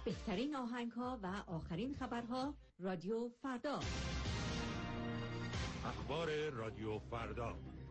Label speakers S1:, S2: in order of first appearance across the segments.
S1: بهترین آهنگ‌ها و آخرین خبرها رادیو فردا.
S2: اخبار رادیو فردا.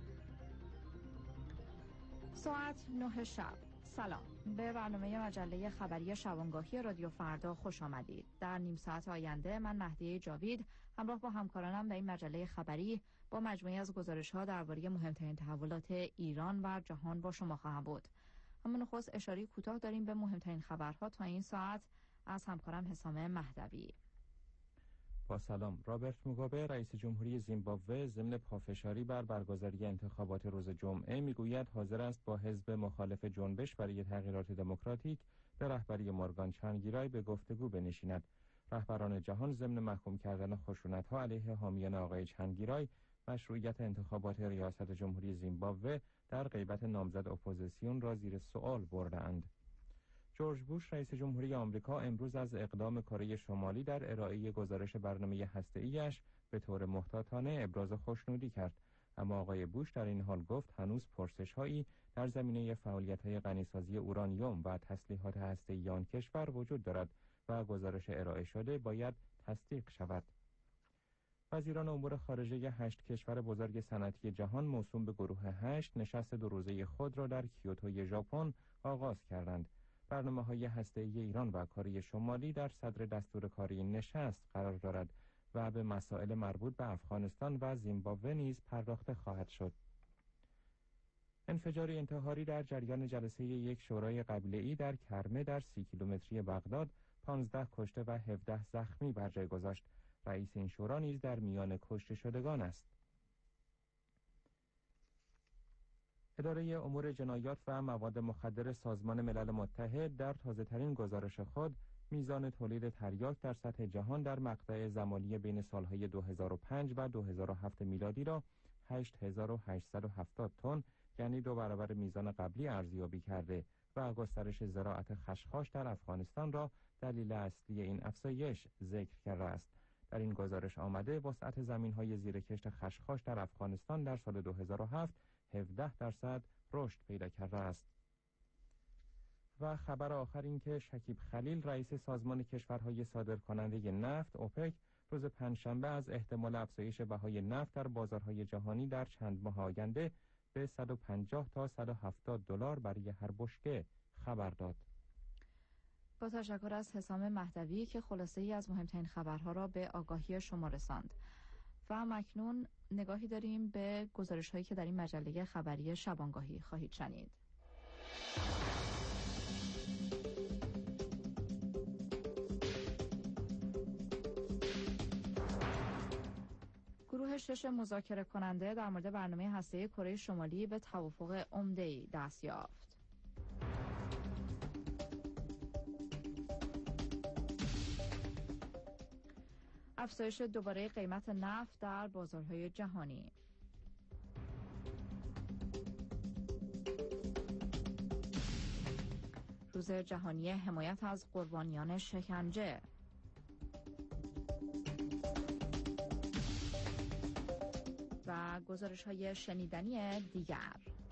S3: ساعت 9 شب. سلام. به برنامه مجله خبری شبانگاهی رادیو فردا خوش آمدید. در نیم ساعت آینده من مهدی جاوید همراه با همکارانم در این مجله خبری با مجموعی از گزارش‌ها درباره مهمترین تحولات ایران و جهان با شما خواهم بود. اما نخست اشاره کوتاه داریم به مهمترین خبرها تا این ساعت از همکارم حسام مهدوی.
S4: با سلام. رابرت موگابه رئیس جمهوری زیمبابوه ضمن پافشاری بر برگزاری انتخابات روز جمعه میگوید حاضر است با حزب مخالف جنبش برای تغییرات دموکراتیک به رهبری مورگان چانگیرای به گفتگو بنشیند. رهبران جهان ضمن محکوم کردن خشونت‌ها علیه حامیان آقای چانگیرای مشروعیت انتخابات ریاست جمهوری زیمبابوه در غیبت نامزد اپوزیسیون را زیر سوال بردند. جورج بوش رئیس جمهوری آمریکا امروز از اقدام کره شمالی در ارائه گزارش برنامه هسته‌ایش به طور محتاطانه ابراز خوشنودی کرد، اما آقای بوش در این حال گفت هنوز پرسش‌هایی در زمینه فعالیت‌های غنیسازی اورانیوم و تسلیحات هسته‌ای آن کشور وجود دارد و گزارش ارائه شده باید تصدیق شود. وزیران امور خارجه 8 کشور بزرگ صنعتی جهان موسوم به گروه 8 نشست 2 روزه خود را در کیوتو ژاپن آغاز کردند. برنامه‌های هسته‌ای ایران و کره شمالی در صدر دستور کاری نشست قرار دارد و به مسائل مربوط به افغانستان و زیمبابوه نیز پرداخته خواهد شد. انفجار انتحاری در جریان جلسه یک شورای قبیله‌ای در کرمه در 30 کیلومتری بغداد 15 کشته و 17 زخمی بر جای گذاشت. رئیس این شورا نیز در میان کشته شدگان است. اداره امور جنایات و مواد مخدر سازمان ملل متحد در تازه‌ترین گزارش خود میزان تولید تریاک در سطح جهان در مقطع زمانی بین سالهای 2005 و 2007 میلادی را 8870 تن، یعنی 2 برابر میزان قبلی ارزیابی کرده و گسترش زراعت خشخاش در افغانستان را دلیل اصلی این افزایش ذکر کرده است. در این گزارش آمده وسعت زمین‌های زیر کشت خشخاش در افغانستان در سال 2007 17% رشد پیدا کرده است. و خبر آخر این که شکیب خلیل رئیس سازمان کشورهای صادرکننده نفت اوپک روز پنجشنبه از احتمال افزایش بهای نفت در بازارهای جهانی در چند ماه آینده به 150 تا 170 دلار برای هر بشکه خبر داد.
S3: با تشکر از حسام مهدوی که خلاصه ای از مهمترین خبرها را به آگاهی شما رساند. و اکنون نگاهی داریم به گزارش هایی که در این مجله خبری شبانگاهی خواهید شنید. گروه 6 مذاکره کننده در مورد برنامه هسته‌ای کره شمالی به توافق عمده‌ای دست یافت. افزایش دوباره قیمت نفت در بازارهای جهانی. روز جهانی حمایت از قربانیان شکنجه. و گزارش‌های شنیدنی دیگر.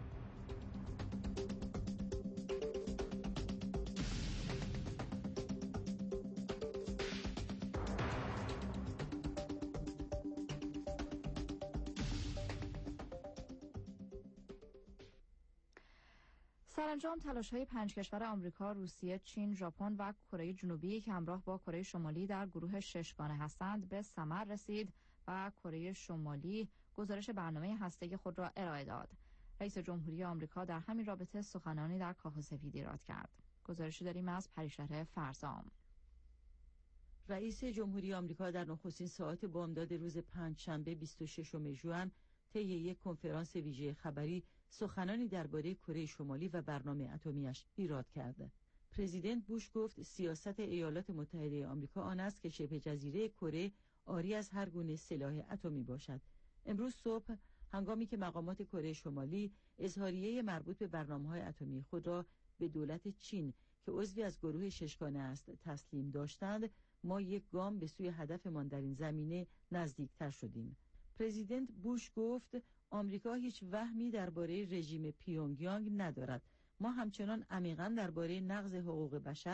S3: سرانجام تلاش‌های 5 کشور آمریکا، روسیه، چین، ژاپن و کره جنوبی که همراه با کره شمالی در گروه 6 گانه هستند به ثمر رسید و کره شمالی گزارش برنامه هسته‌ای خود را ارائه داد. رئیس جمهوری آمریکا در همین رابطه سخنانی در کاخ سفید ایراد کرد. گزارشی داریم از پریشهر فرزام.
S5: رئیس جمهوری آمریکا در نخستین ساعات بامداد روز پنجشنبه 26 ژوئن طی یک کنفرانس ویژه خبری سخنانی درباره کره شمالی و برنامه اتمیش ایراد کرد. پرزیدنت بوش گفت سیاست ایالات متحده آمریکا آن است که شبه جزیره کره عاری از هر گونه سلاح اتمی باشد. امروز صبح هنگامی که مقامات کره شمالی اظهاریه مربوط به برنامه‌های اتمی خود را به دولت چین که عضوی از گروه 6 گانه است تسلیم داشتند، ما یک گام به سوی هدفمان در این زمینه نزدیکتر شدیم. پرزیدنت بوش گفت آمریکا هیچ وهمی درباره رژیم پیونگیانگ ندارد. ما همچنان عمیقاً درباره نقض حقوق بشر،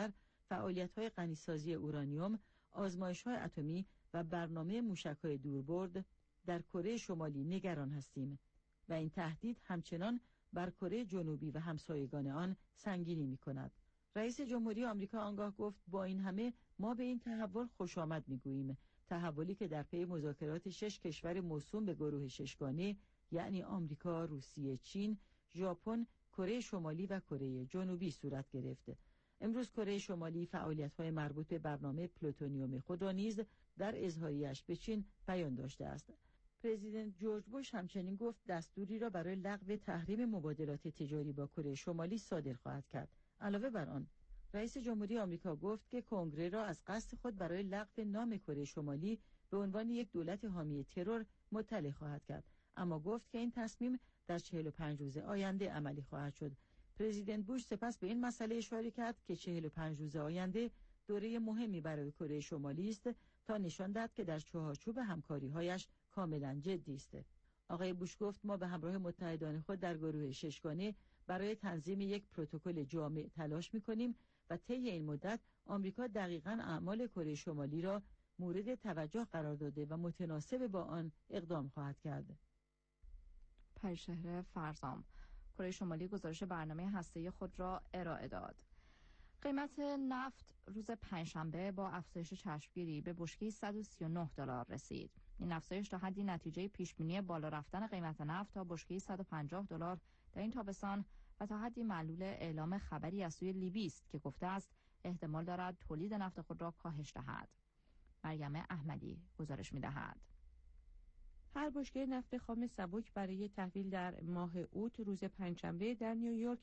S5: فعالیت‌های غنیسازی اورانیوم، آزمایش‌های اتمی و برنامه موشک‌های دوربرد در کره شمالی نگران هستیم و این تهدید همچنان بر کره جنوبی و همسایگان آن سنگینی می‌کند. رئیس جمهوری آمریکا آنگاه گفت با این همه ما به این تحول خوش آمد می‌گوییم، تحولی که در پی مذاکرات 6 کشور موسوم به گروه ششگانه یعنی آمریکا، روسیه، چین، ژاپن، کره شمالی و کره جنوبی صورت گرفت. امروز کره شمالی فعالیت‌های مربوط به برنامه پلوتونیوم خود را نیز در اظهاریه‌اش به چین بیان داشته است. پرزیدنت جورج بوش همچنین گفت دستوری را برای لغو تحریم مبادلات تجاری با کره شمالی صادر خواهد کرد. علاوه بر آن، رئیس جمهوری آمریکا گفت که کنگره را از قصد خود برای لغو نام کره شمالی به عنوان یک دولت حامی ترور مطلع خواهد کرد، اما گفت که این تصمیم در 45 روز آینده عملی خواهد شد. پرزیدنت بوش سپس به این مسئله اشاره کرد که 45 روز آینده دوره مهمی برای کره شمالی است تا نشان دهد که در چارچوب همکاری‌هایش کاملا جدی است. آقای بوش گفت ما به همراه متحدان خود در گروه ششگانه برای تنظیم یک پروتکل جامع تلاش می‌کنیم و طی این مدت آمریکا دقیقاً اعمال کره شمالی را مورد توجه قرار داده و متناسب با آن اقدام خواهد کرد.
S3: پریشهر فرزام، کره شمالی گزارش برنامه هسته‌ای خود را ارائه داد. قیمت نفت روز پنجشنبه با افزایش چشمگیری به بشکه $139 رسید. این افزایش تا حدی نتیجه پیشبینی بالا رفتن قیمت نفت تا بشکه $150 در این تابستان و تا حدی معلول اعلام خبری از سوی لیبی است که گفته است احتمال دارد تولید نفت خود را کاهش دهد. مریم احمدی گزارش می‌دهد.
S6: هر بشکه نفت خام سبک برای تحویل در ماه اوت روز پنجشنبه در نیویورک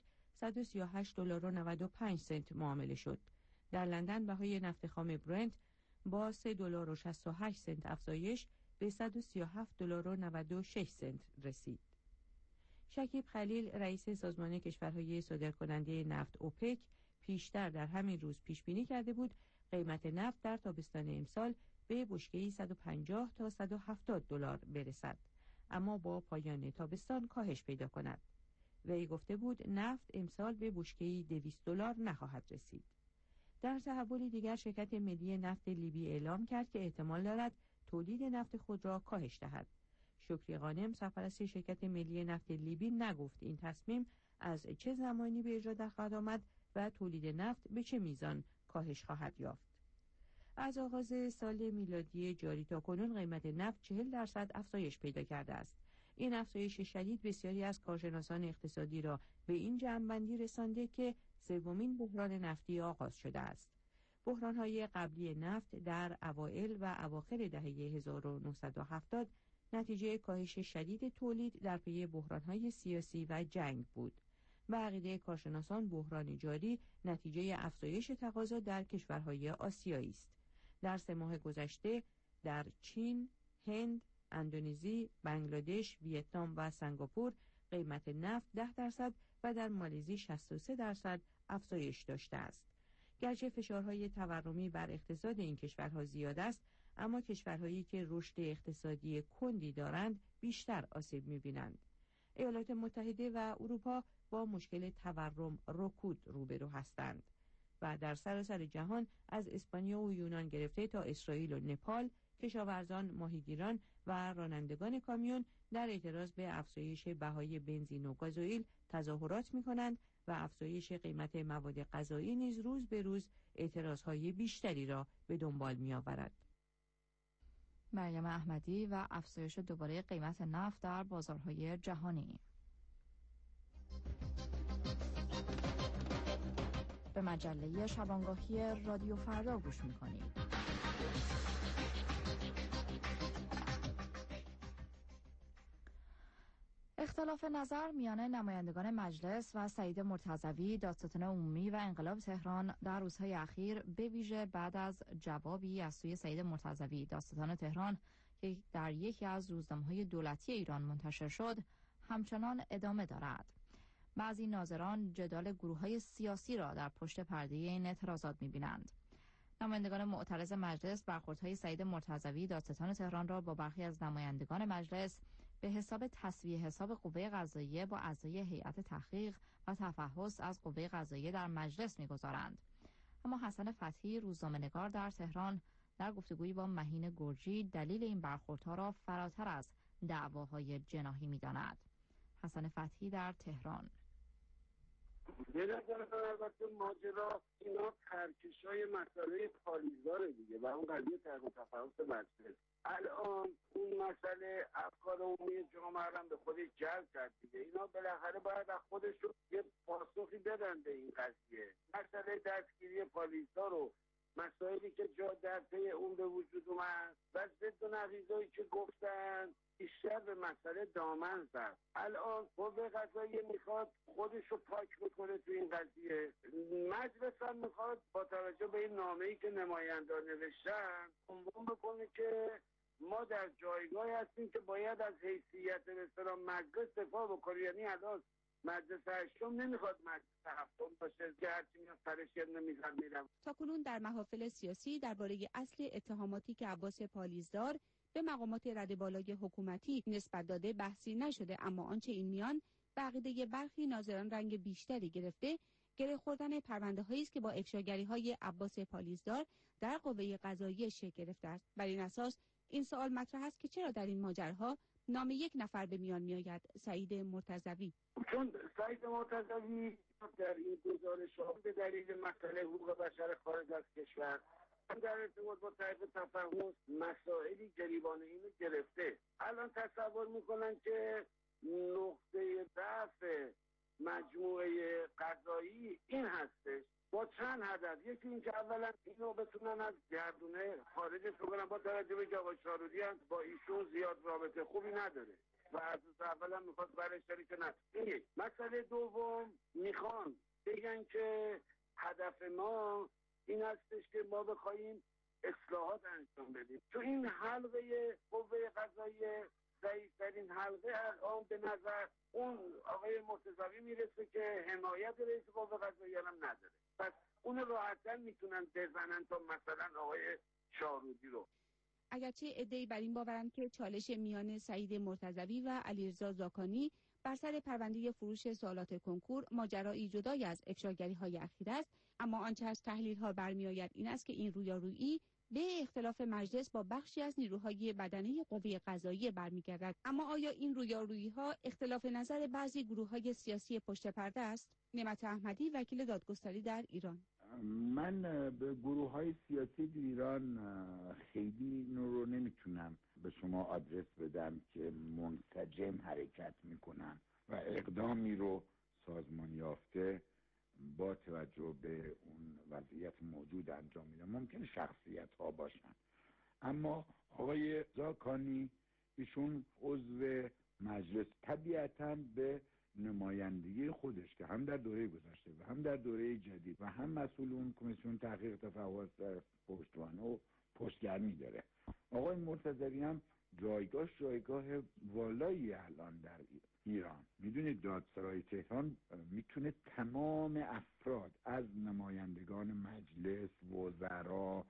S6: $138.95 معامله شد. در لندن بهای نفت خام برنت با $3.68 افزایش به $137.96 رسید. شکیب خلیل رئیس سازمان کشورهای صادرکننده نفت اوپک پیشتر در همین روز پیش بینی کرده بود قیمت نفت در تابستان امسال به بشکه‌ای $150 تا $170 برسد، اما با پایان تابستان کاهش پیدا کند. وی گفته بود نفت امسال به بشکه‌ای $200 نخواهد رسید. در تحولی دیگر شرکت ملی نفت لیبی اعلام کرد که احتمال دارد تولید نفت خود را کاهش دهد. شکری غانم سرپرست شرکت ملی نفت لیبی نگفت این تصمیم از چه زمانی به اجرا خواهد آمد و تولید نفت به چه میزان کاهش خواهد یافت. از آغاز سال میلادی جاری تا کنون قیمت نفت 40% افزایش پیدا کرده است. این افزایش شدید بسیاری از کارشناسان اقتصادی را به این جمع‌بندی رسانده که سومین بحران نفتی آغاز شده است. بحران‌های قبلی نفت در اوایل و اواخر دهه 1970 نتیجه کاهش شدید تولید در پی بحران‌های سیاسی و جنگ بود. به عقیده کارشناسان بحران جاری نتیجه افزایش تقاضا در کشورهای آسیایی است. در 3 ماه گذشته در چین، هند، اندونزی، بنگلادش، ویتنام و سنگاپور قیمت نفت 10% و در مالزی 63% افزایش داشته است. گرچه فشارهای تورمی بر اقتصاد این کشورها زیاد است، اما کشورهایی که رشد اقتصادی کندی دارند بیشتر آسیب می‌بینند. ایالات متحده و اروپا با مشکل تورم رکود روبرو هستند و در سراسر جهان از اسپانیا و یونان گرفته تا اسرائیل و نپال کشاورزان، ماهیگیران و رانندگان کامیون در اعتراض به افزایش بهای بنزین و گازوئیل تظاهرات می‌کنند و افزایش قیمت مواد غذایی نیز روز به روز اعتراضهای بیشتری را به دنبال می‌آورد.
S3: مریم احمدی و افزایش دوباره قیمت نفت در بازارهای جهانی. به مجله شبانگاهی رادیو فردا گوش می‌کنید. اختلاف نظر میان نمایندگان مجلس و سعید مرتضوی دادستان عمومی و انقلاب تهران در روزهای اخیر به ویژه بعد از جوابی از سوی سعید مرتضوی دادستان تهران که در یکی از روزنامه‌های دولتی ایران منتشر شد همچنان ادامه دارد. بعضی ناظران جدال گروه‌های سیاسی را در پشت پرده این اعتراضات می‌بینند. نمایندگان معترض مجلس برخوردهای سعید مرتضوی دادستان تهران را با برخی از نمایندگان مجلس به حساب تسویه حساب قوه قضاییه با اعضای هیئت تحقیق و تفحص از قوه قضاییه در مجلس می‌گذارند. اما حسن فتحی روزنامه‌نگار در تهران در گفتگویی با مهین گرجی دلیل این برخوردها را فراتر از دعواهای جناحی می‌داند. حسن فتحی در تهران:
S7: به نظر من البته ماجرا اینا ترکشای مسئله پالیزداره دیگه و اون قضیه تحقیق و تفحص مجلس. الان اون مسئله افکار عمومی جامعه هم به خودش جلب کرد دیگه. اینا بالاخره باید از خودشون یه پاسخی بدن به این قضیه. مسئله دستگیری پالیزدار و مسائلی که جا در پی اون به وجود اومد و ضد و نقیضایی که گفتن بیشتر به مسئله دامن زد. الان قوه قضاییه میخواد خودشو پاک بکنه تو این قضیه. مجلس هم میخواد با توجه به این نامه‌ای که نمایندگان نوشتن عنوان بکنه که ما در جایگاهی هستیم که باید از حیثیت مثلا مجلس دفاع بکنیم. یعنی الان مجلس هشتم نمیخواد مجلس هفتم باشه که هرچی میاد سرش یه نمیزد میرم.
S6: تاکنون در محافل سیاسی درباره اصل اتهاماتی که عباس پالیزدار به مقامات رده بالای حکومتی نسبت داده بحثی نشده، اما آنچه این میان به عقیده برخی ناظران رنگ بیشتری گرفته، گره خوردن پرونده‌هایی است که با افشاگری‌های عباس پالیزدار در قوه قضاییه شکل گرفته است. بر این اساس این سوال مطرح است که چرا در این ماجراها نام یک نفر به میان میآید، سعید مرتضوی.
S7: چون سعید مرتضوی در این گزارش‌ها به دلیل مسئله حقوق بشر خارج از کشور در ارتباط با تحقیق تفحص مسائلی گریبان اینو گرفته. الان تصور میکنن که نقطه ضعف مجموعه قضایی این هستش با چند هدف. یکی این که اولا اینو بتونن از گردونه خارجش بکنن با توجه به که آقای شارودی هم با ایشون زیاد رابطه خوبی نداره و از اولا میخواد برش داری که نه. این یک. مسئله دوم میخوان بگن که هدف ما این هستش که ما بخوایم اصلاحات انجام بدیم. تو این حلقه قوه قضاییه ضعیف‌ترین حلقه الان به نظر اون آقای مرتضوی میرسه که حمایت رئیس قوه قضاییه هم نداره. پس اون راحتاً میتونن بزنن تا مثلا آقای شارودی رو.
S6: اگرچه عده‌ای بر این باورند که چالش میان سعید مرتضوی و علیرضا زاکانی بر سر پرونده فروش سوالات کنکور ماجرایی جدای از افشاگری‌های اخیر است، اما آنچه از تحلیل‌ها برمی‌آید این است که این رویارویی به اختلاف مجلس با بخشی از نیروهای بدنه قوه قضاییه برمیگردد. اما آیا این رویارویی‌ها اختلاف نظر بعضی گروه‌های سیاسی پشت پرده است؟ نعمت احمدی، وکیل دادگستری در ایران:
S8: من به گروه‌های سیاسی در ایران خیلی این رو نمیتونم به شما آدرس بدم که منسجم حرکت میکنن و اقدامی رو سازمان یافته با توجه به اون وضعیت موجود انجام میدن. ممکنه شخصیت ها باشن، اما آقای زاکانی ایشون عضو مجلس طبیعتاً به نمایندگی خودش که هم در دوره گذشته و هم در دوره جدید و هم مسئول اون کمیسیون تحقیق تفحص در پشتوانه و پشتگرمی داره. آقای مرتضوی هم جایگاه والایی الان در ایران. میدونید دادسرای تهران میتونه تمام افراد از نمایندگان مجلس، وزرا،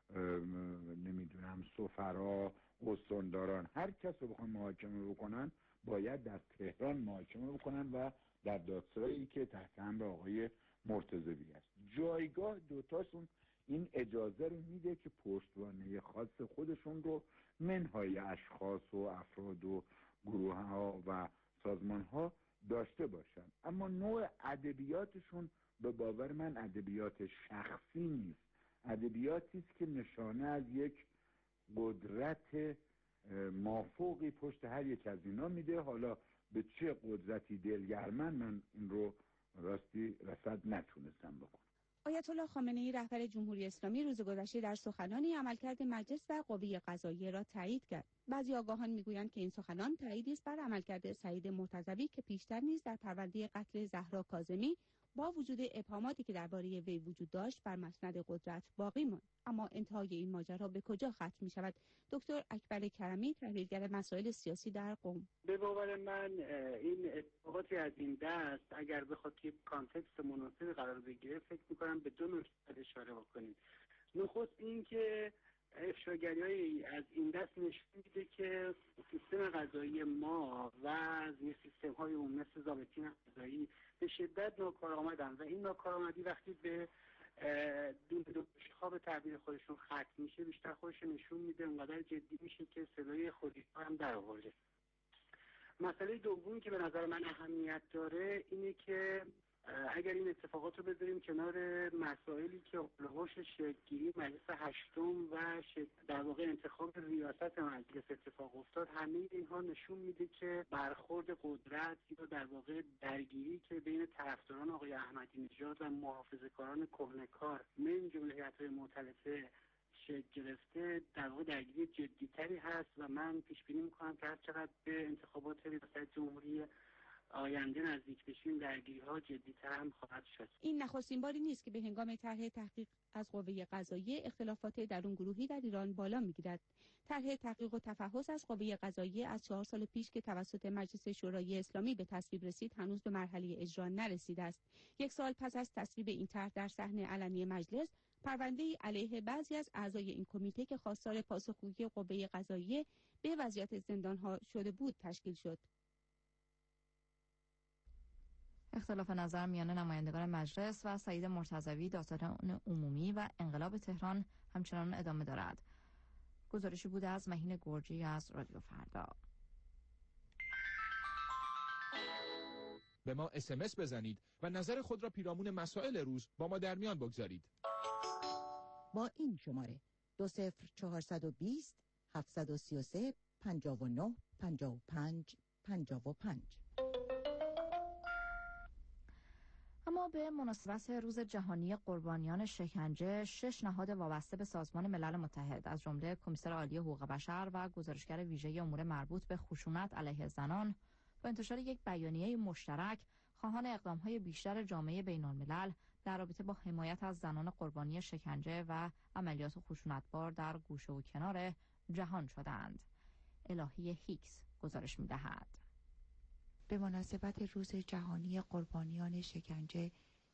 S8: نمیدونم سفرا، استانداران، هر کس رو بخوان محاکمه بکنن باید در تهران محاکمه بکنن و در دادسرایی که تحت امر آقای مرتضوی است. جایگاه دوتاشون این اجازه رو میده که پشتوانه خاص خودشون رو منهای اشخاص و افراد و گروه ها و سازمان ها داشته باشن. اما نوع ادبیاتشون به باور من ادبیات شخصی نیست، ادبیاتی است که نشانه از یک قدرت مافوقی پشت هر یک از اینا میده. حالا به چه قدرتی دلگرمن من این رو راستی رصد نتونستم بکنم.
S6: آیت الله خامنه‌ای رهبر جمهوری اسلامی روز گذشته در سخنانی عملکرد مجلس و قوه قضاییه را تایید کرد. بعضی آگاهان میگویند که این سخنان تاییدی است بر عملکرد سعید مرتضوی که پیشتر نیز در پرونده قتل زهرا کاظمی با وجود ابهاماتی که درباره وی وجود داشت بر مسند قدرت باقی ماند. اما انتهای این ماجرا به کجا ختم می شود؟ دکتر اکبر کرمی، تحلیلگر مسائل سیاسی در قم:
S7: به باور من این اتفاقاتی از این دست اگر بخواد که کانتکست مناسبی قرار بگیره فکر می‌کنم به دو نکته اشاره بکنیم. نخست این که افشاگری‌های از این دست نشون میده که سیستم قضایی ما و سیستم‌های عمومی مثل ضابطین قضایی به شدت ناکارآمدن و این ناکارآمدی وقتی به
S9: دونه ها به تعبیر خودشون ختم میشه، بیشتر خودش نشون میده، اونقدر جدی میشه که صدای خودی هم در آورده. مسئله دومی که به نظر من اهمیت داره اینه که اگر این اتفاقات رو بذاریم کنار مسائلی که هولوش شکل‌گیری مجلس هشتم و در واقع انتخاب ریاست مجلس اتفاق افتاد، همه اینها نشون میده که برخورد قدرت یا در واقع درگیری که بین طرفداران آقای احمدی نژاد و محافظه‌کاران کهنه‌کار من جمله هیئت‌های مؤتلفه شکل گرفته، در واقع درگیری جدی‌تری هست و من پیش بینی می‌کنم که هر چقدر به انتخابات ریاست جمهوری آینده نزدیک بشیم درگیری‌ها جدی‌تر هم خواهد شد.
S10: این نخستین باری نیست که به هنگام طرح تحقیق از قوه قضاییه اختلافات درون گروهی در ایران بالا می‌گیرد. طرح تحقیق و تفحص از قوه قضاییه از 4 سال پیش که توسط مجلس شورای اسلامی به تصویب رسید هنوز به مرحله اجرا نرسیده است. 1 سال پس از تصویب این طرح در صحن علنی مجلس، پرونده‌ای علیه بعضی از اعضای این کمیته که خواستار پاسخگویی قوه قضاییه به وضعیت زندان‌ها شده بود تشکیل شد.
S3: اختلاف نظر میان نمایندگان مجلس و سعید مرتضوی دادستان عمومی و انقلاب تهران همچنان ادامه دارد. گزارشی بوده از مهین گرجی از رادیو فردا.
S11: به ما SMS بزنید و نظر خود را پیرامون مسائل روز با ما در میان بگذارید.
S12: با این شماره 20420 733 59 55 55.
S3: اما به مناسبت روز جهانی قربانیان شکنجه، 6 نهاد وابسته به سازمان ملل متحد از جمله کمیسر عالی حقوق بشر و گزارشگر ویژه امور مربوط به خشونت علیه زنان با انتشار یک بیانیه مشترک خواهان اقدام‌های بیشتر جامعه بین‌الملل در رابطه با حمایت از زنان قربانی شکنجه و عملیات خشونتبار در گوشه و کنار جهان شدند. الهی هیکس گزارش می‌دهد.
S13: به مناسبت روز جهانی قربانیان شکنجه،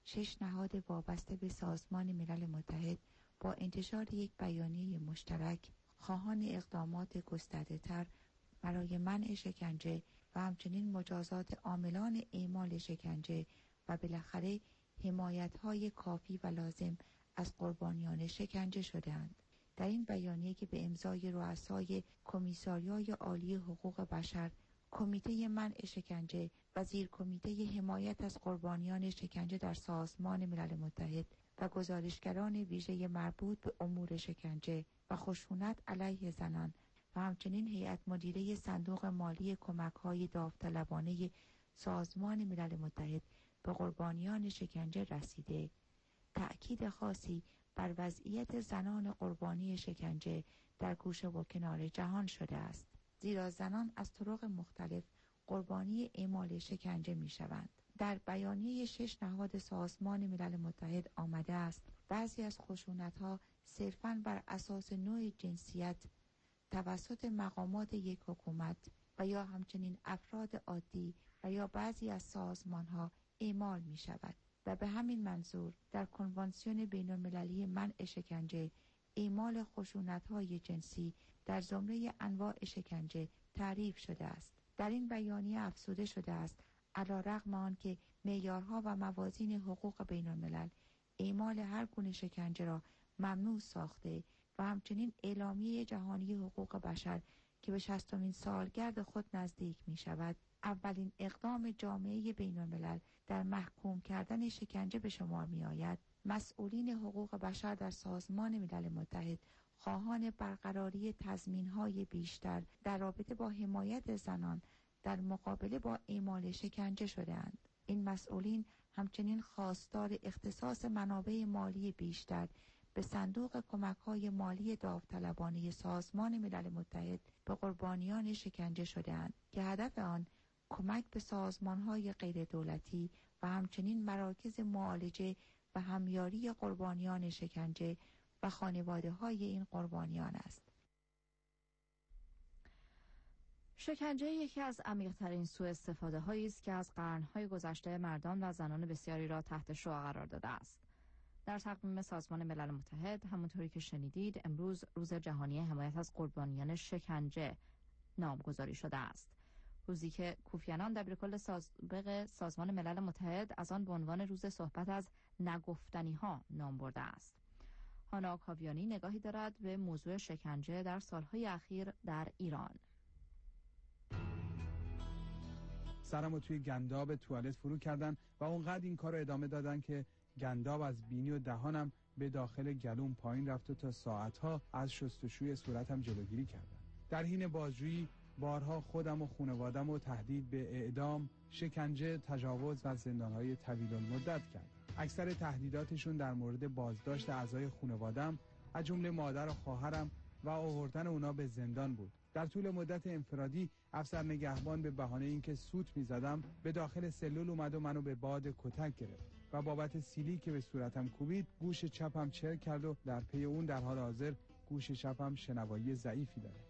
S13: 6 نهاد وابسته به سازمان ملل متحد با انتشار یک بیانیه مشترک خواهان اقدامات گسترده‌تر برای منع شکنجه و همچنین مجازات عاملان اعمال شکنجه و بالاخره حمایت‌های کافی و لازم از قربانیان شکنجه شدند. در این بیانیه که به امضای رؤسای کمیساریای عالی حقوق بشر، کمیته منع شکنجه و زیر کمیته حمایت از قربانیان شکنجه در سازمان ملل متحد و گزارشگران ویژه مربوط به امور شکنجه و خشونت علیه زنان و همچنین هیئت مدیره صندوق مالی کمک‌های داوطلبانه سازمان ملل متحد به قربانیان شکنجه رسیده، تأکید خاصی بر وضعیت زنان قربانی شکنجه در گوشه و کنار جهان شده است، زیرا زنان از طرق مختلف قربانی اعمال شکنجه می شوند. در بیانیه 6 نهاد سازمان ملل متحد آمده است بعضی از خشونت‌ها صرفاً بر اساس نوع جنسیت توسط مقامات یک حکومت و یا همچنین افراد عادی و یا بعضی از سازمان‌ها اعمال می شود و به همین منظور در کنوانسیون بین‌المللی منع شکنجه اعمال خشونت‌های جنسی در زمره انواع شکنجه تعریف شده است. در این بیانیه افزوده شده است علی‌رغم آنکه معیارها و موازین حقوق بین‌الملل اعمال هر گونه شکنجه را ممنوع ساخته و همچنین اعلامیه جهانی حقوق بشر که به 60مین سالگرد خود نزدیک می شود، اولین اقدام جامعه بین‌الملل در محکوم کردن شکنجه به شمار می آید. مسئولین حقوق بشر در سازمان ملل متحد خواهان برقراری تضمین‌های بیشتر در رابطه با حمایت زنان در مقابله با اعمال شکنجه شده‌اند. این مسئولین همچنین خواستار اختصاص منابع مالی بیشتر به صندوق کمک‌های مالی داوطلبانه سازمان ملل متحد به قربانیان شکنجه شده‌اند که هدف آن کمک به سازمان‌های غیردولتی و همچنین مراکز معالجه و همیاری قربانیان شکنجه و خانواده‌های این قربانیان است.
S3: شکنجه یکی از عمیق‌ترین سوءاستفاده‌هایی است که از قرن‌های گذشته مردان و زنان بسیاری را تحت شعاع قرار داده است. در تقویم سازمان ملل متحد همونطوری که شنیدید امروز روز جهانی حمایت از قربانیان شکنجه نامگذاری شده است. روزی که کوفی عنان دبیرکل سابق سازمان ملل متحد از آن به عنوان روز صحبت از نگفتنی ها نام برده است. هانا کاویانی نگاهی دارد به موضوع شکنجه در سالهای اخیر در ایران.
S14: سرمو توی گنداب توالت فرو کردن و اونقدر این کار رو ادامه دادن که گنداب از بینی و دهانم به داخل گلوم پایین رفت و تا ساعتها از شستشوی صورتم جلوگیری کردن. در حین بازجویی بارها خودم و خانواده‌مو تهدید به اعدام، شکنجه، تجاوز و زندان‌های طویل المدت کرد. اکثر تهدیداتشون در مورد بازداشت اعضای خانواده‌ام از جمله مادر و خواهرم و آوردن اونا به زندان بود. در طول مدت انفرادی افسر نگهبان به بهانه اینکه سوت می‌زدم به داخل سلول اومد و منو به باد کتک گرفت و بابت سیلی که به صورتم کوبید گوش چپم چرک کرد و در پی اون در حال حاضر گوش چپم شنوایی ضعیفی داره.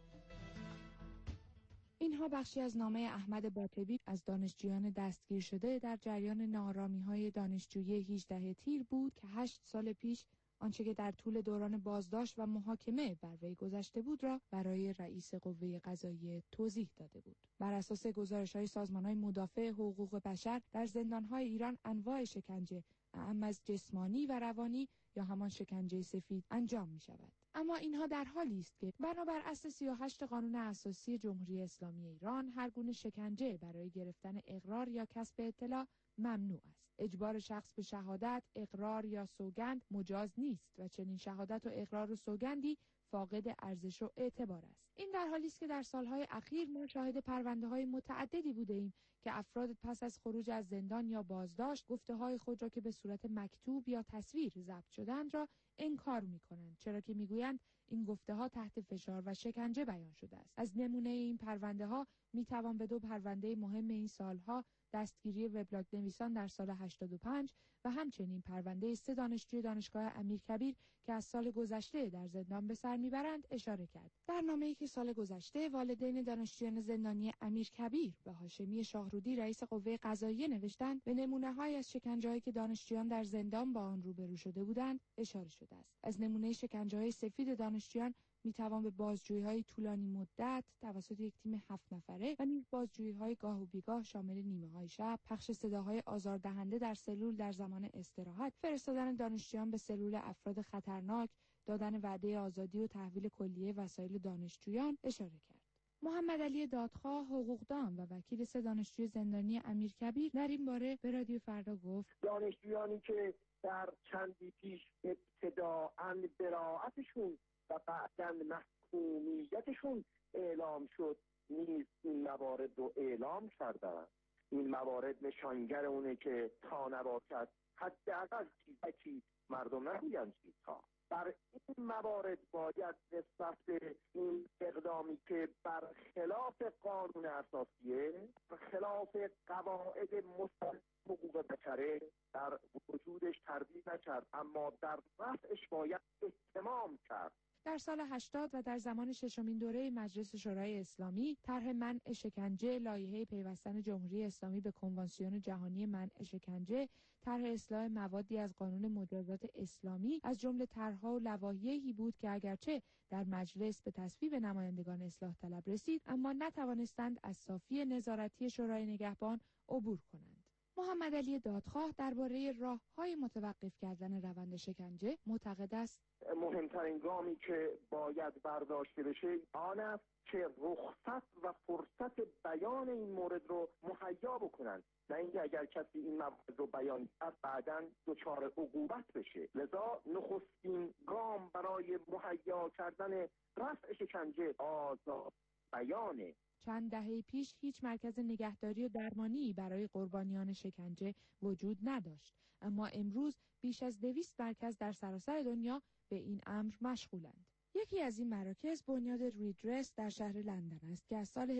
S15: اینها بخشی از نامه احمد باطبی از دانشجویان دستگیر شده در جریان ناآرامی‌های دانشجویی 18 تیر بود که 8 سال پیش آنچه که در طول دوران بازداشت و محاکمه بر وی گذشته بود را برای رئیس قوه قضاییه توضیح داده بود. بر اساس گزارش‌های سازمان‌های مدافع حقوق بشر در زندان‌های ایران انواع شکنجه اعم از جسمانی و روانی یا همان شکنجه سفید انجام می‌شود. اما اینها در حالی است که بنابر اصل 38 قانون اساسی جمهوری اسلامی ایران هر گونه شکنجه برای گرفتن اقرار یا کسب اطلاع ممنوع است. اجبار شخص به شهادت، اقرار یا سوگند مجاز نیست و چنین شهادت و اقرار و سوگندی فاقد ارزش و اعتبار است. این در حالی است که در سالهای اخیر ما شاهد پرونده‌های متعددی بوده‌ایم که افراد پس از خروج از زندان یا بازداشت گفته‌های خود را که به صورت مکتوب یا تصویر ضبط شدند را انکار می‌کنند، چرا که می‌گویند این گفته‌ها تحت فشار و شکنجه بیان شده است. از نمونه این پرونده‌ها می‌توان به 2 پرونده مهم این سالها دستگیری وبلاگ نویسان در سال 85 و همچنین پرونده 3 دانشجوی دانشگاه امیرکبیر که از سال گذشته در زندان به سر میبرند اشاره کرد. در نامه‌ای که سال گذشته والدین دانشجویان زندانی امیرکبیر به هاشمی شاهرودی رئیس قوه قضاییه نوشتند به نمونه‌هایی از شکنجه‌هایی که دانشجویان در زندان با آن روبرو شده بودند اشاره شده است. از نمونه شکنجه‌های سفید دانشجویان میتوان به بازجویی‌های طولانی مدت توسط یک تیم 7 نفره و نیز بازجویی‌های گاه و بیگاه شامل نیمه‌های شب، پخش صداهای آزاردهنده در سلول در زمان استراحت، فرستادن دانشجویان به سلول افراد خطرناک، دادن وعده آزادی و تحویل کلیه وسایل دانشجویان اشاره کرد. محمد علی دادخواه حقوقدان و وکیل 3 دانشجوی زندانی امیرکبیر در این باره به رادیو فردا گفت
S7: دانشجویانی که در چندی پیش ابتداءً براءتشون و بعداً محکومیتشون اعلام شد نیز این موارد رو اعلام کردن. این موارد نشانگر اونه که تا نباشد حداقل چیزی مردم نگویند چیزها. بر این موارد باید نسبت به این اقدامی که برخلاف قانون اساسیه، برخلاف قواعد مستقل حقوق بشره در وجودش تردید نکرد، اما در رفعش باید اهتمام کرد.
S15: در سال 80 و در زمان 6مین دوره مجلس شورای اسلامی طرح منع شکنجه، لایحه پیوستن جمهوری اسلامی به کنوانسیون جهانی منع شکنجه، طرح اصلاح موادی از قانون مجازات اسلامی از جمله طرح‌ها و لوایحی بود که اگرچه در مجلس به تصویب نمایندگان اصلاح طلب رسید اما نتوانستند از صافی نظارتی شورای نگهبان عبور کنند. محمد علی دادخواه درباره راه‌های متوقف کردن روند شکنجه معتقد است
S7: مهمترین گامی که باید برداشته بشه آن است که رخصت و فرصت بیان این مورد رو مهیا بکنن، نه اینکه اگر کسی این موارد رو بیان کرد بعداً دچار عقوبت بشه. لذا نخستین گام برای مهیا کردن رفع شکنجه آزاد بیانه.
S15: چند دهه پیش هیچ مرکز نگهداری و درمانی برای قربانیان شکنجه وجود نداشت، اما امروز بیش از 200 مرکز در سراسر دنیا به این امر مشغولند. یکی از این مراکز بنیاد ریدرس در شهر لندن است که از سال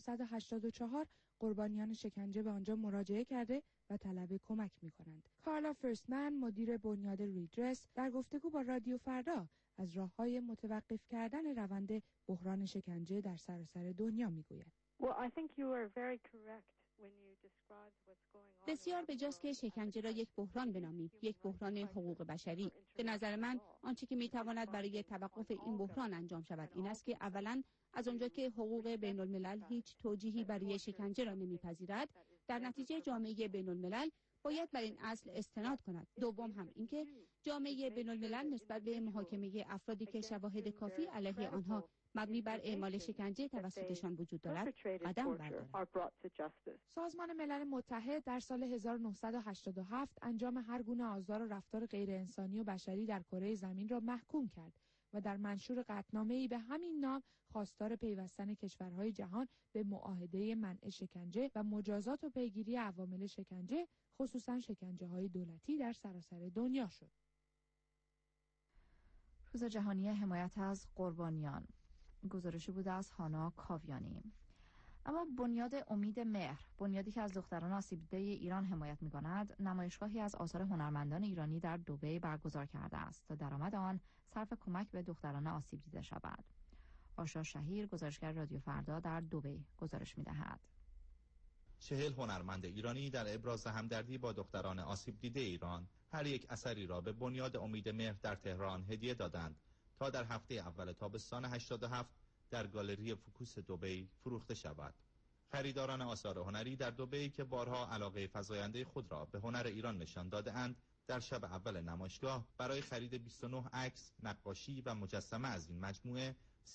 S15: 1984 قربانیان شکنجه به آنجا مراجعه کرده و طلب کمک می‌کنند. کارلا فرستمن مدیر بنیاد ریدرس در گفتگو با رادیو فردا از راه‌های متوقف کردن روند بحران شکنجه در سراسر دنیا می‌گوید.
S10: بسیار بجاست که شکنجه را یک بحران بنامیم، یک بحران حقوق بشری. به نظر من آنچه که میتواند برای توقف این بحران انجام شود این است که اولا از آنجا که حقوق بین الملل هیچ توجیهی برای شکنجه را نمیپذیرد، در نتیجه جامعه بین الملل باید بر این اصل استناد کند. دوم هم اینکه جامعه بین‌الملل نسبت به محاکمه افرادی که شواهد کافی علیه آنها مبنی بر اعمال شکنجه توسطشان وجود دارد قدم بردارد.
S15: سازمان ملل متحد در سال 1987 انجام هر گونه آزار و رفتار غیر انسانی و بشری در کره زمین را محکوم کرد و در منشور قطعنامه‌ای به همین نام خواستار پیوستن کشورهای جهان به معاهده منع شکنجه و مجازات و پیگیری عوامل شکنجه، خصوصا شکنجه‌های دولتی در سراسر دنیا شد.
S3: روز جهانی حمایت از قربانیان، گزارشی بود از هانا کاویانی. اما بنیاد امید مهر، بنیادی که از دختران آسیب دیده ایران حمایت می‌کند، نمایشگاهی از آثار هنرمندان ایرانی در دبی برگزار کرده است تا درآمد آن صرف کمک به دختران آسیب دیده شود. آشا شهیر، گزارشگر رادیو فردا در دبی گزارش می‌دهد.
S16: 40 هنرمند ایرانی در ابراز همدردی با دختران آسیب دیده ایران هر یک اثری را به بنیاد امید مهر در تهران هدیه دادند تا در هفته اول تابستان 87 در گالری فوکوس دبی فروخته شود. خریداران آثار هنری در دبی که بارها علاقه فزاینده خود را به هنر ایران نشان داده اند، در شب اول نمایشگاه برای خرید 29 عکس، نقاشی و مجسمه از این مجموعه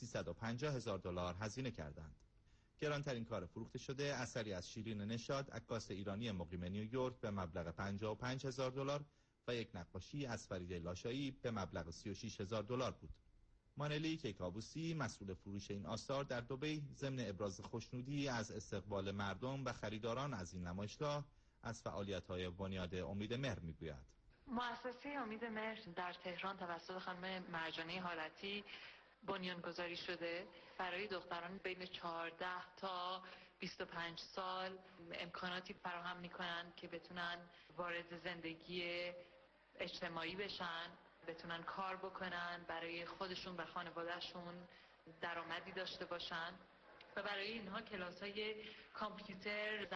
S16: $350,000 هزینه کردند. گرانترین کار فروخته شده اثری از شیرین نشاط، عکاس ایرانی مقیم نیویورک به مبلغ $55,000 و یک نقاشی از فریده لاشایی به مبلغ $36,000 بود. مانلی کیکاووسی، مسئول فروش این آثار در دبی، ضمن ابراز خوشنودی از استقبال مردم و خریداران از این نمایشگاه از فعالیت‌های بنیاد امید مهر میگوید.
S17: مؤسسه امید مهر در تهران توسط خانم مرجانه حالتی بنیانگذاری شده. برای دختران بین 14 تا 25 سال امکاناتی فراهم میکنن که بتونن وارد زندگی اجتماعی بشن، بتونن کار بکنن، برای خودشون و خانوادهشون درآمدی داشته باشن و برای اینها کلاس‌های کامپیوتر،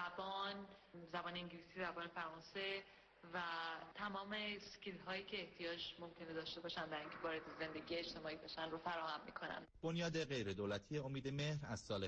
S17: زبان انگلیسی، زبان فرانسه و تمام اسکیل هایی که احتیاج ممکنه داشته باشن در اینکه وارد زندگی اجتماعی بشن رو فراهم میکنن.
S16: بنیاد غیر دولتی امید مهر از سال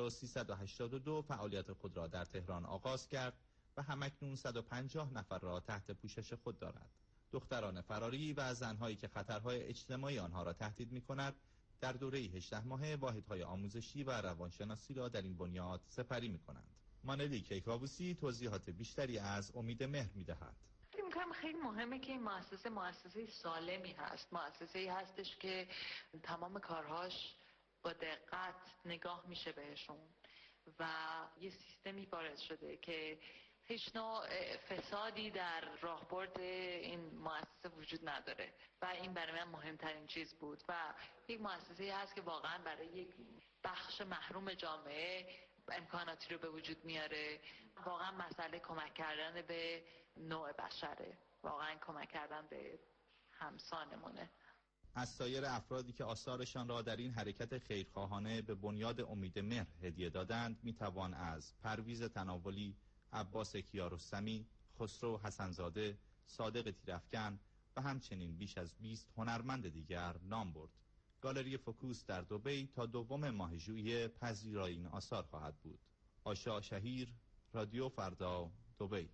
S16: 1382 فعالیت خود را در تهران آغاز کرد و همکنون 150 نفر را تحت پوشش خود دارد. دختران فراری و زنهایی که خطرهای اجتماعی آنها را تهدید می‌کند در دوره 18 ماهه واحدهای آموزشی و روانشناسی را در این بنیاد سپری می‌کنند. مانلی کیکاووسی توضیحات بیشتری از امید مهر می‌دهد.
S17: فکر می‌کنم خیلی مهمه که این مؤسسه سالمی هست، مؤسسه‌ای هستش که تمام کارهاش با دقت نگاه میشه بهشون و یه سیستمی وارد شده که هیچ نوع فسادی در راهبرد این مؤسسه وجود نداره و این برای من مهمترین چیز بود و یک مؤسسه‌ای هست که واقعا برای یک بخش محروم جامعه امکاناتی رو به وجود میاره. واقعا مسئله کمک کردن به نوع بشره، واقعا کمک کردن به همسانمونه.
S16: از سایر افرادی که آثارشان را در این حرکت خیرخواهانه به بنیاد امید مهر هدیه دادند میتوان از پرویز تناولی، عباس کیارستمی، خسرو حسنزاده، صادق تیرافکن و همچنین بیش از 20 هنرمند دیگر نام برد. گالری فوکوس در دبی تا 2 ماه ژوئیه پذیرای این آثار خواهد بود. آشا شهیر، رادیو فردا، دبی.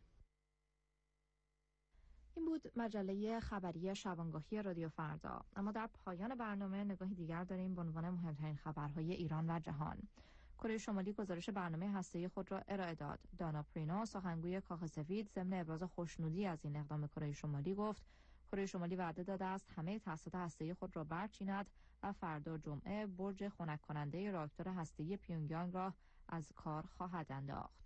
S3: این بود مجله خبری شبانگاهی رادیو فردا. اما در پایان برنامه نگاهی دیگر داریم به عنوان مهمترین خبرهای ایران و جهان. کره شمالی گزارش برنامه هسته‌ای خود را ارائه داد. دانا پرینو، سخنگوی کاخ سفید، ضمن ابراز خوشنودی از این اقدام کره شمالی گفت کره شمالی وعده داده است همه تأسیسات هسته‌ای خود را برچیند و فردا جمعه برج خنک کننده راکتور هسته‌ای پیونگیانگ را از کار خواهد انداخت.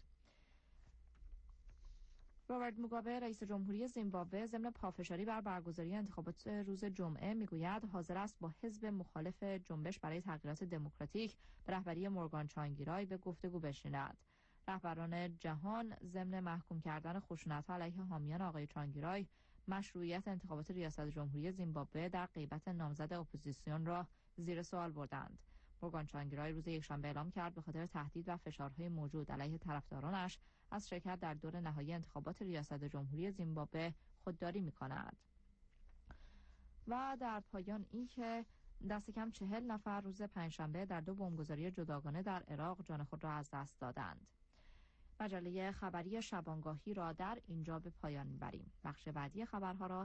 S3: رابرت موگابه، رئیس جمهوری زیمبابوه، ضمن پافشاری بر برگزاری انتخابات روز جمعه میگوید حاضر است با حزب مخالف جنبش برای تغییرات دموکراتیک به رهبری مورگان چانگیرای به گفتگو بشیند. رهبران جهان ضمن محکوم کردن خشونت‌ها علیه حامیان آقای چانگیرای مشروعیت انتخابات ریاست جمهوری زیمبابوه در غیبت نامزد اپوزیسیون را زیر سوال بردند. مورگان چانگیرای روز یکشنبه اعلام کرد به خاطر تهدید و فشارهای موجود علیه طرفدارانش از شرکت در دور نهایی انتخابات ریاست جمهوری زیمبابوه خودداری می‌کند. و در پایان اینکه دست کم 40 نفر روز پنجشنبه در 2 بمبگذاری جداگانه در عراق جان خود را از دست دادند. مجله خبری شبانگاهی را در اینجا به پایان می‌بریم. بخش بعدی خبرها را